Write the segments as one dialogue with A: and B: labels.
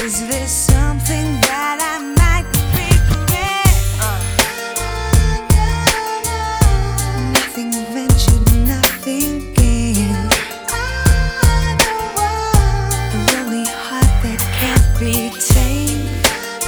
A: Is this something that I might regret? Nothing ventured, nothing gained. A lonely heart that can't be tamed.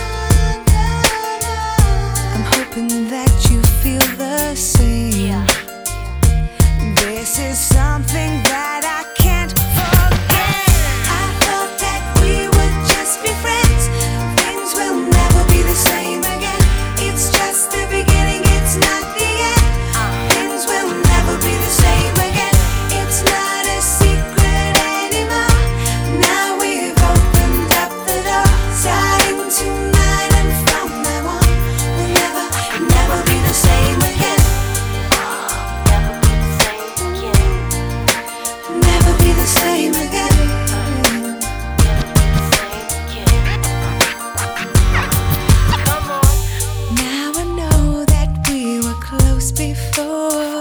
A: I'm hoping that you feel the same. This is something that I can't forget. I thought that we would just be friends. Things will never be the same again. It's just the beginning, it's not the end. Things will never be the same again. It's not a secret anymore. Now we've opened up the door. Starting tonight and from now on, we'll never be the same again. Never be the same again. Now I know that we were close before.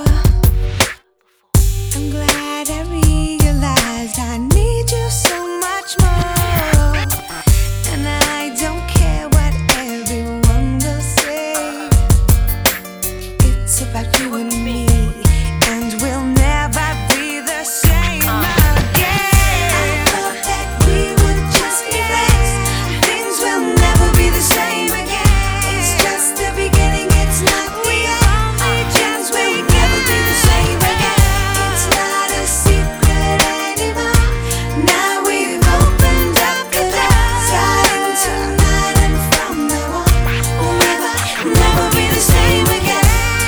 A: I'm glad I realized I need you so much more. And I don't care what everyone will say. It's about you and me, and we'll never be the same again. I thought that we would just be friends. Things will never be the same again. It's just the beginning, it's not the end. Things will never be the same again. It's not a secret anymore. Now we've opened up the door. Starting tonight and from now on, we'll never be the same again.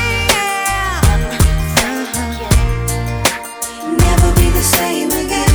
A: Never be the same again.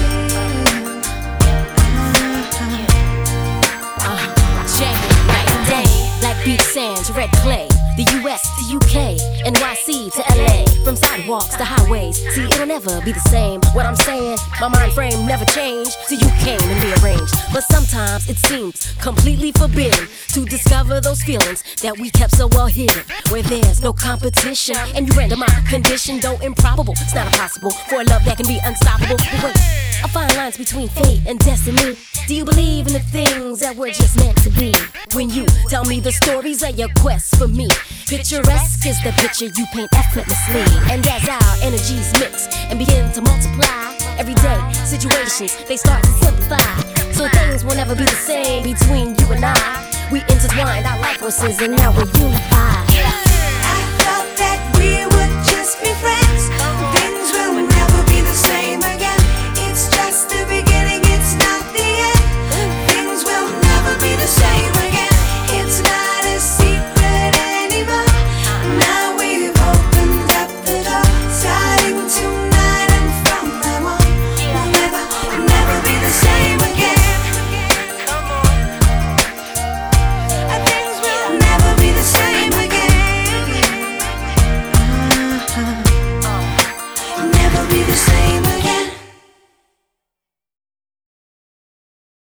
B: Check it, night and day. Black beach sands, red clay. The US to UK, NYC to LA. From sidewalks to highways. See, it'll never be the same. What I'm saying, my mind frame never changed till you came and rearranged. But sometimes it seems completely forbidden to discover those feelings that we kept so well hidden. Where there's no competition, and you render my condition, though improbable. It's not impossible for a love that can be unstoppable. But wait, I find lines between fate and destiny. Do you believe in the things that were just meant to be? When you tell me the stories of your quest for me, picturesque is the picture you paint effortlessly. And as our energies mix and begin to multiply, everyday situations, they start to simplify. So things will never be the same between you and I. We intertwined our life forces and now we're unified.